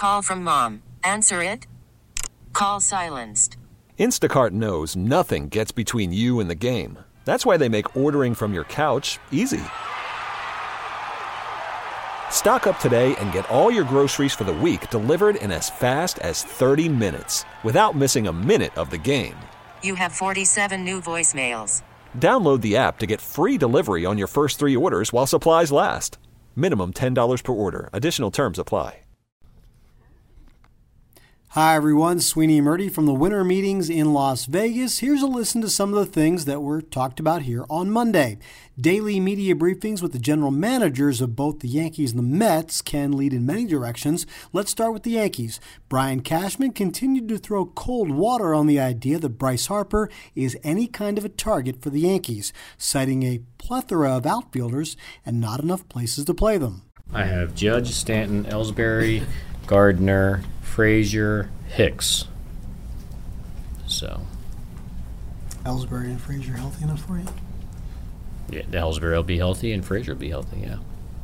call from mom. Answer it. Call silenced. Instacart knows nothing gets between you and the game. That's why they make ordering from your couch easy. Stock up today and get all your groceries for the week delivered in as fast as 30 minutes without missing a minute of the game. You have 47 new voicemails. Download the app to get free delivery on your first 3 orders while supplies last. Minimum $10 per order. Additional terms apply. Hi, everyone. Sweeney and Murdy from the winter meetings in Las Vegas. Here's a listen to some of the things that were talked about here on Monday. Daily media briefings with the general managers of both the Yankees and the Mets can lead in many directions. Let's start with the Yankees. Brian Cashman continued to throw cold water on the idea that Bryce Harper is any kind of a target for the Yankees, citing a plethora of outfielders and not enough places to play them. I have Judge, Stanton, Ellsbury, Gardner, Frazier, Hicks. So. Ellsbury and Frazier healthy enough for you? Yeah, Ellsbury will be healthy and Frazier will be healthy, yeah.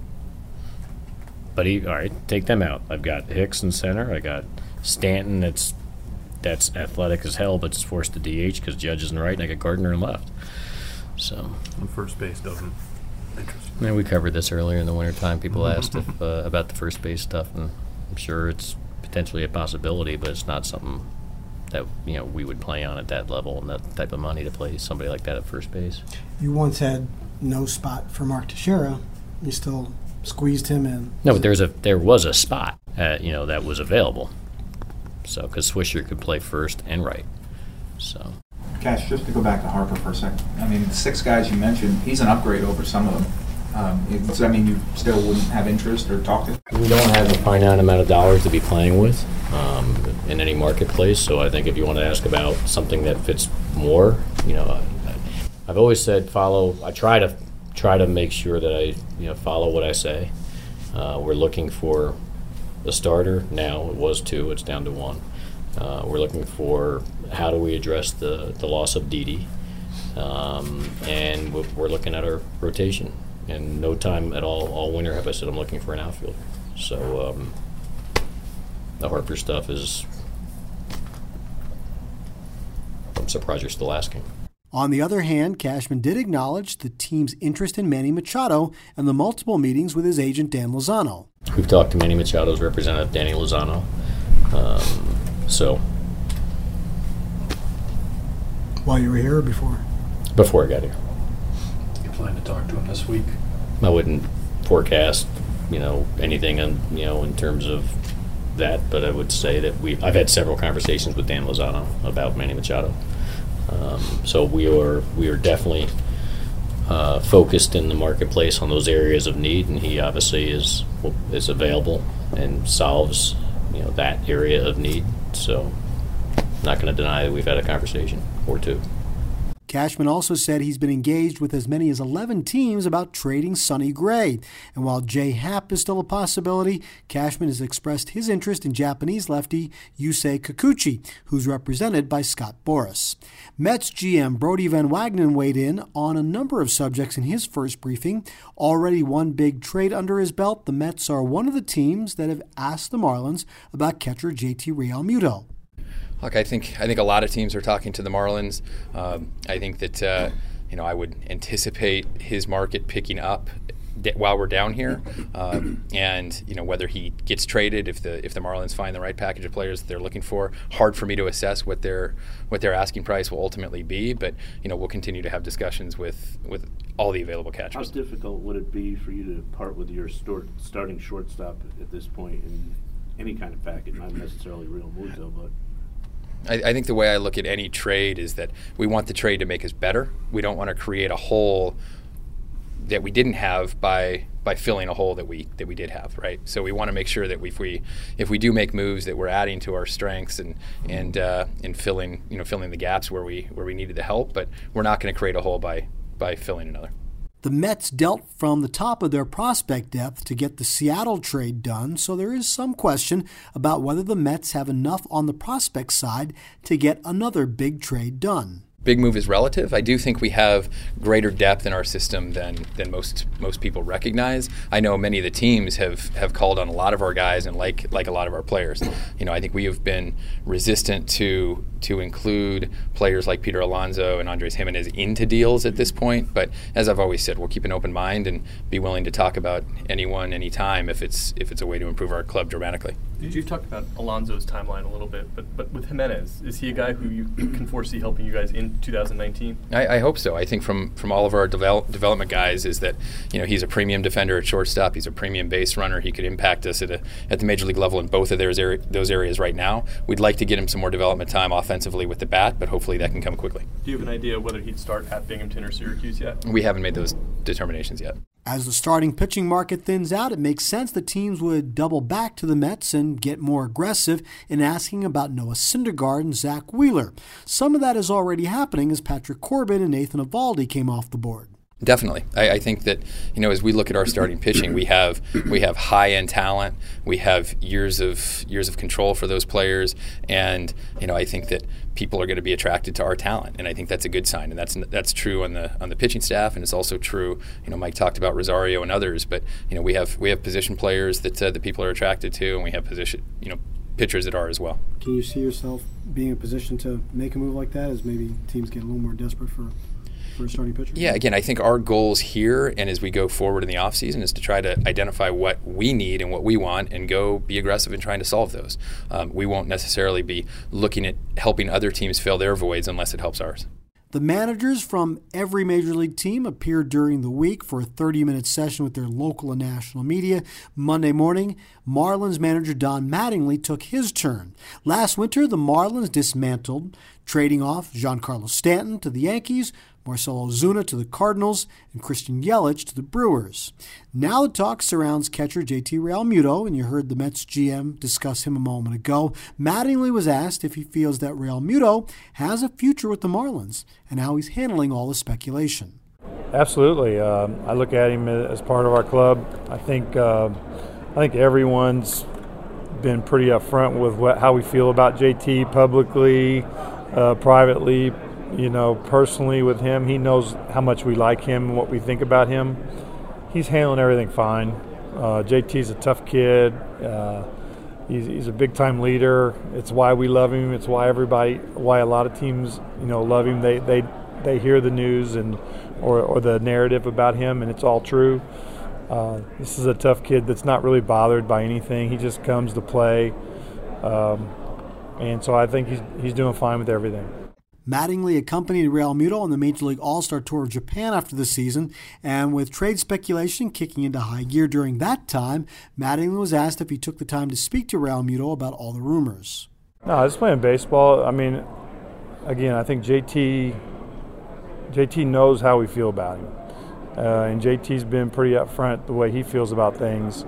But all right, take them out. I've got Hicks in center. I got Stanton that's athletic as hell, but is forced to DH because Judge is in right, and I got Gardner in left. So. And first base doesn't interest me. And we covered this earlier in the wintertime. People asked if about the first base stuff, and I'm sure it's potentially a possibility, but it's not something that we would play on at that level and that type of money to play somebody like that at first base. You once had no spot for Mark Teixeira. You still squeezed him in. No, but there was a spot that was available. So because Swisher could play first and right. So. Cash, just to go back to Harper for a second. I mean, the 6 guys you mentioned, he's an upgrade over some of them. Does that mean you still wouldn't have interest or talk to? We don't have a finite amount of dollars to be playing with in any marketplace. So I think if you want to ask about something that fits more, I've always said I try to make sure that I follow what I say. We're looking for a starter now. It was 2. It's down to 1. We're looking for how do we address the loss of Didi, and we're looking at our rotation. And no time at all winter have I said I'm looking for an outfielder. So the Harper stuff is, I'm surprised you're still asking. On the other hand, Cashman did acknowledge the team's interest in Manny Machado and the multiple meetings with his agent Dan Lozano. We've talked to Manny Machado's representative, Danny Lozano. While you were here or before? Before I got here. You plan to talk to him this week? I wouldn't forecast, anything in terms of that, but I would say that I've had several conversations with Dan Lozano about Manny Machado. So we are definitely focused in the marketplace on those areas of need, and he obviously is available and solves that area of need. So I'm not going to deny that we've had a conversation or 2. Cashman also said he's been engaged with as many as 11 teams about trading Sonny Gray. And while Jay Happ is still a possibility, Cashman has expressed his interest in Japanese lefty Yusei Kikuchi, who's represented by Scott Boras. Mets GM Brodie Van Wagenen weighed in on a number of subjects in his first briefing. Already one big trade under his belt, the Mets are one of the teams that have asked the Marlins about catcher JT Realmuto. Look, I think a lot of teams are talking to the Marlins. I think that I would anticipate his market picking up while we're down here, and whether he gets traded, if the Marlins find the right package of players that they're looking for. Hard for me to assess what their asking price will ultimately be, but we'll continue to have discussions with all the available catchers. How difficult would it be for you to part with your starting shortstop at this point in any kind of package, not necessarily Real Muto, but? I think the way I look at any trade is that we want the trade to make us better. We don't want to create a hole that we didn't have by filling a hole that we did have, right? So we want to make sure that if we do make moves, that we're adding to our strengths and filling the gaps where we needed the help, but we're not going to create a hole by filling another. The Mets dealt from the top of their prospect depth to get the Seattle trade done, so there is some question about whether the Mets have enough on the prospect side to get another big trade done. big move is relative. I do think we have greater depth in our system than most people recognize. I know many of the teams have called on a lot of our guys and like a lot of our players. I think we have been resistant to include players like Peter Alonso and Andres Jimenez into deals at this point. But as I've always said, we'll keep an open mind and be willing to talk about anyone, anytime, if it's a way to improve our club dramatically. You've talked about Alonso's timeline a little bit, but with Jimenez, is he a guy who you can foresee helping you guys in 2019? I hope so. I think from all of our development guys is that he's a premium defender at shortstop. He's a premium base runner. He could impact us at the major league level in both of those areas right now. We'd like to get him some more development time offensively with the bat, but hopefully that can come quickly. Do you have an idea whether he'd start at Binghamton or Syracuse yet? We haven't made those determinations yet. As the starting pitching market thins out, it makes sense that teams would double back to the Mets and get more aggressive in asking about Noah Syndergaard and Zach Wheeler. Some of that is already happening as Patrick Corbin and Nathan Eovaldi came off the board. Definitely. I think that, as we look at our starting pitching, we have high-end talent. We have years of control for those players. And, I think that people are going to be attracted to our talent. And I think that's a good sign. And that's true on the pitching staff. And it's also true, Mike talked about Rosario and others. But, we have position players that the people are attracted to. And we have pitchers that are as well. Can you see yourself being in a position to make a move like that as maybe teams get a little more desperate for a starting pitcher? Yeah, again, I think our goals here and as we go forward in the offseason is to try to identify what we need and what we want and go be aggressive in trying to solve those. We won't necessarily be looking at helping other teams fill their voids unless it helps ours. The managers from every major league team appeared during the week for a 30-minute session with their local and national media. Monday morning, Marlins manager Don Mattingly took his turn. Last winter, the Marlins dismantled, trading off Giancarlo Stanton to the Yankees, Marcell Ozuna to the Cardinals, and Christian Yelich to the Brewers. Now the talk surrounds catcher JT Realmuto, and you heard the Mets GM discuss him a moment ago. Mattingly was asked if he feels that Realmuto has a future with the Marlins and how he's handling all the speculation. Absolutely. I look at him as part of our club. I think everyone's been pretty upfront with how we feel about JT publicly, privately. Personally with him, he knows how much we like him and what we think about him. He's handling everything fine. JT's a tough kid. He's a big-time leader. It's why we love him. It's why a lot of teams, love him. They hear the news or the narrative about him, and it's all true. This is a tough kid that's not really bothered by anything. He just comes to play, and so I think he's doing fine with everything. Mattingly accompanied Realmuto on the Major League All-Star Tour of Japan after the season, and with trade speculation kicking into high gear during that time, Mattingly was asked if he took the time to speak to Realmuto about all the rumors. No, just playing baseball. I mean, again, I think JT knows how we feel about him, and JT's been pretty upfront the way he feels about things.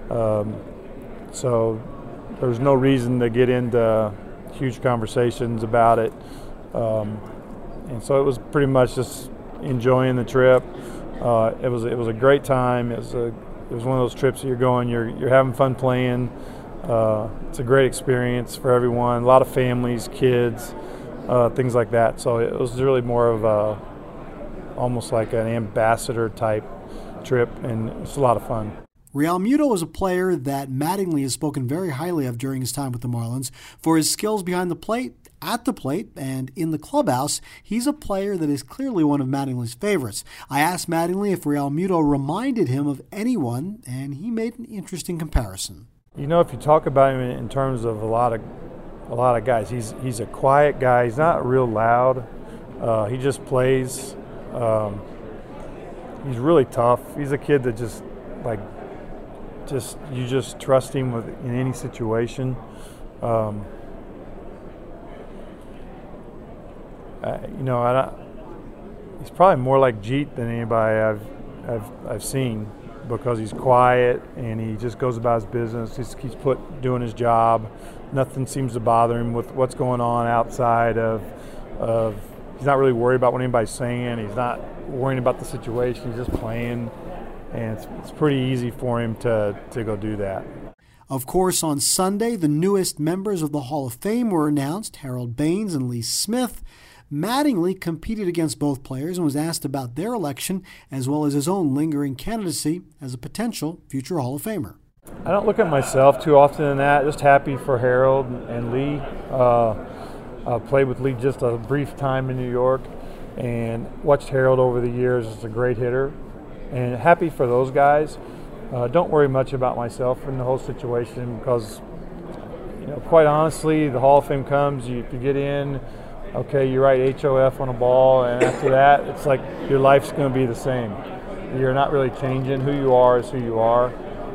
So there's no reason to get into huge conversations about it. And so it was pretty much just enjoying the trip. It was a great time. It was one of those trips that you're having fun playing. It's a great experience for everyone. A lot of families, kids, things like that. So it was really more of almost like an ambassador type trip, and it's a lot of fun. Realmuto is a player that Mattingly has spoken very highly of during his time with the Marlins. For his skills behind the plate, at the plate, and in the clubhouse, he's a player that is clearly one of Mattingly's favorites. I asked Mattingly if Realmuto reminded him of anyone, and he made an interesting comparison. If you talk about him in terms of a lot of guys, he's a quiet guy. He's not real loud. He just plays. He's really tough. He's a kid that you just trust him in any situation. He's probably more like Jeet than anybody I've seen, because he's quiet and he just goes about his business. He's doing his job. Nothing seems to bother him with what's going on outside of. He's not really worried about what anybody's saying. He's not worrying about the situation. He's just playing, and it's pretty easy for him to go do that. Of course, on Sunday, the newest members of the Hall of Fame were announced, Harold Baines and Lee Smith. Mattingly competed against both players and was asked about their election as well as his own lingering candidacy as a potential future Hall of Famer. I don't look at myself too often in that. Just happy for Harold and Lee. Played with Lee just a brief time in New York and watched Harold over the years as a great hitter. And happy for those guys. Don't worry much about myself in the whole situation because, quite honestly, the Hall of Fame comes, you get in, okay, you write HOF on a ball, and after that, it's like your life's going to be the same. You're not really changing. Who you are is who you are.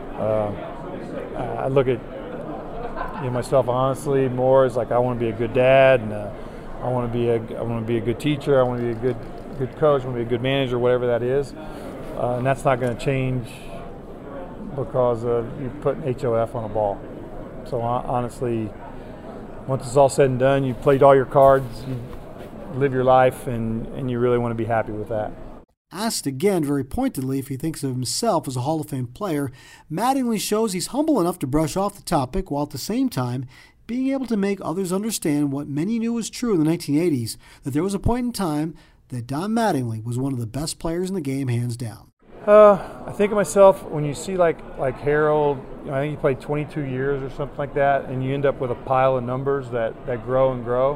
I look at myself honestly more as like I want to be a good dad, and I want to be a good teacher. I want to be a good coach. I want to be a good manager, whatever that is, and that's not going to change because you put an HOF on a ball. So honestly, once it's all said and done, you played all your cards, you live your life, and you really want to be happy with that. Asked again very pointedly if he thinks of himself as a Hall of Fame player, Mattingly shows he's humble enough to brush off the topic while at the same time being able to make others understand what many knew was true in the 1980s, that there was a point in time that Don Mattingly was one of the best players in the game, hands down. I think of myself when you see like Harold, I think he played 22 years or something like that, and you end up with a pile of numbers that grow and grow.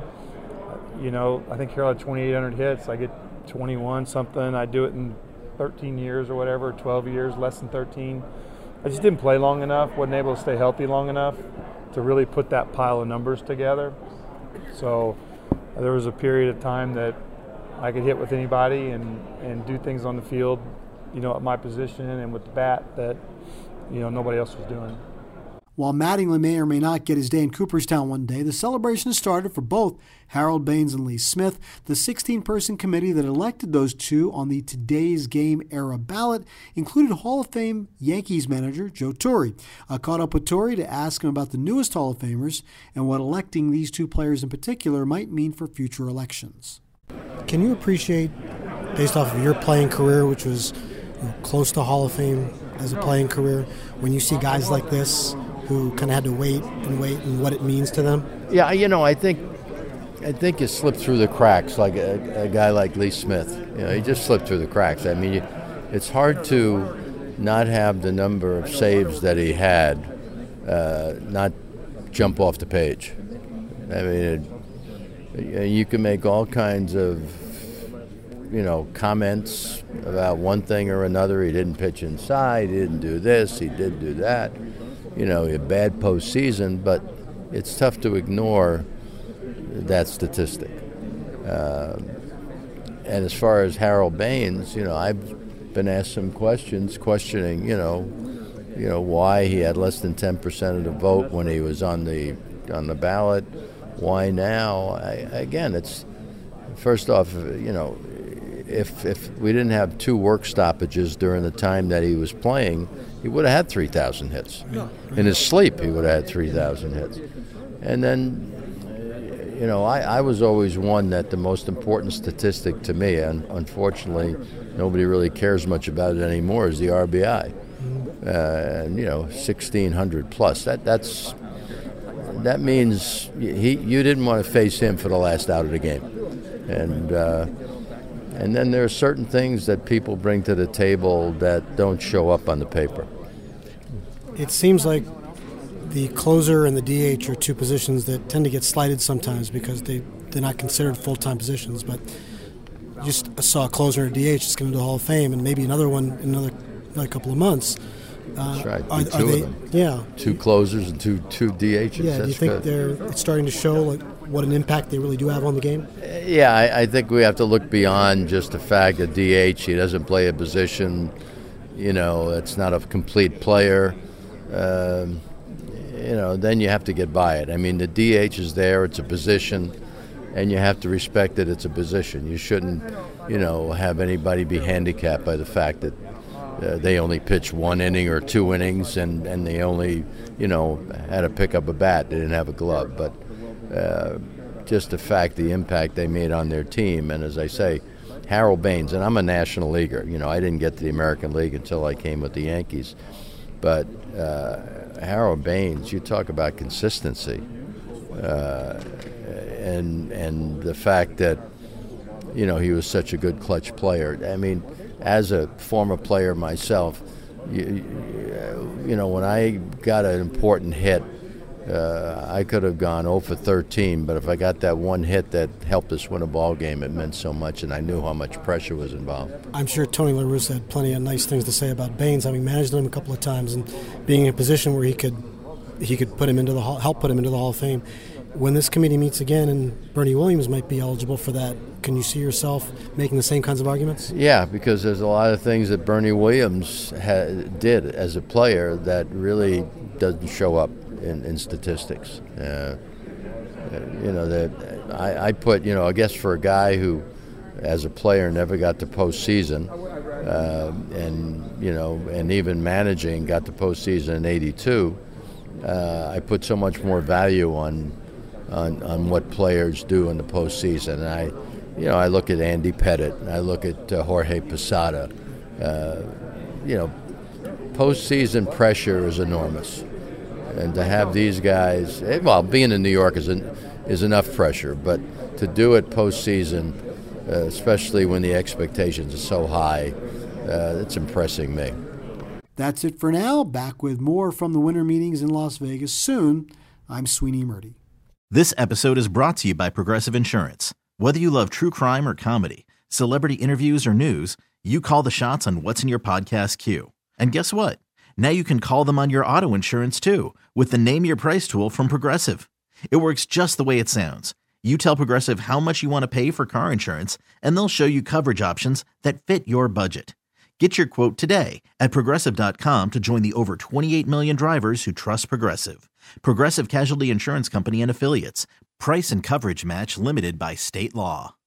I think Harold had 2,800 hits. I get 21 something. I do it in 13 years or whatever, 12 years, less than 13. I just didn't play long enough, wasn't able to stay healthy long enough to really put that pile of numbers together. So there was a period of time that I could hit with anybody and do things on the field, at my position and with the bat that, nobody else was doing. While Mattingly may or may not get his day in Cooperstown one day, the celebration started for both Harold Baines and Lee Smith. The 16-person committee that elected those two on the Today's Game era ballot included Hall of Fame Yankees manager Joe Torre. I caught up with Torre to ask him about the newest Hall of Famers and what electing these two players in particular might mean for future elections. Can you appreciate, based off of your playing career, which was close to Hall of Fame as a playing career, when you see guys like this who kind of had to wait and what it means to them? Yeah, I think you slipped through the cracks like a guy like Lee Smith. He just slipped through the cracks. I mean, it's hard to not have the number of saves that he had not jump off the page. I mean, you can make all kinds of, comments about one thing or another. He didn't pitch inside, he didn't do this, he did do that. A bad postseason, but it's tough to ignore that statistic. And as far as Harold Baines, I've been asked some questions questioning, why he had less than 10% of the vote when he was on the ballot. Why now? Again, it's first off, if we didn't have 2 work stoppages during the time that he was playing, he would have had 3,000 hits. In his sleep, he would have had 3,000 hits. And then, I was always one that the most important statistic to me, and unfortunately nobody really cares much about it anymore, is the RBI. And 1,600 plus. That means you didn't want to face him for the last out of the game. And then there are certain things that people bring to the table that don't show up on the paper. It seems like the closer and the DH are two positions that tend to get slighted sometimes because they're not considered full-time positions. But just saw a closer and a DH is going to the Hall of Fame, and maybe another one in another couple of months. That's right. Are two they, of them. Yeah. 2 closers and two DHs. Yeah. Do you think it's starting to show what an impact they really do have on the game? Yeah, I think we have to look beyond just the fact that DH, he doesn't play a position, it's not a complete player. Then you have to get by it. I mean, the DH is there, it's a position, and you have to respect that it's a position. You shouldn't, have anybody be handicapped by the fact that they only pitched 1 inning or 2 innings and they only, had to pick up a bat. They didn't have a glove. But just the fact, the impact they made on their team. And as I say, Harold Baines, and I'm a National Leaguer. I didn't get to the American League until I came with the Yankees. But Harold Baines, you talk about consistency. And the fact that, he was such a good clutch player. I mean, as a former player myself, when I got an important hit, I could have gone 0 for 13, but if I got that one hit that helped us win a ball game, it meant so much, and I knew how much pressure was involved. I'm sure Tony La Russa had plenty of nice things to say about Baines, having managed him a couple of times and being in a position where he could put him into the help put him into the Hall of Fame. When this committee meets again, and Bernie Williams might be eligible for that, can you see yourself making the same kinds of arguments? Yeah, because there's a lot of things that Bernie Williams did as a player that really doesn't show up in statistics. I put, I guess for a guy who, as a player, never got to postseason, and even managing got to postseason in '82, I put so much more value on what players do in the postseason. And I look at Andy Pettitte, and I look at Jorge Posada. Postseason pressure is enormous. And to have these guys, being in New York is enough pressure, but to do it postseason, especially when the expectations are so high, it's impressing me. That's it for now. Back with more from the winter meetings in Las Vegas soon. I'm Sweeney Murdy. This episode is brought to you by Progressive Insurance. Whether you love true crime or comedy, celebrity interviews or news, you call the shots on what's in your podcast queue. And guess what? Now you can call them on your auto insurance too with the Name Your Price tool from Progressive. It works just the way it sounds. You tell Progressive how much you want to pay for car insurance, and they'll show you coverage options that fit your budget. Get your quote today at Progressive.com to join the over 28 million drivers who trust Progressive. Progressive Casualty Insurance Company and Affiliates. Price and coverage match limited by state law.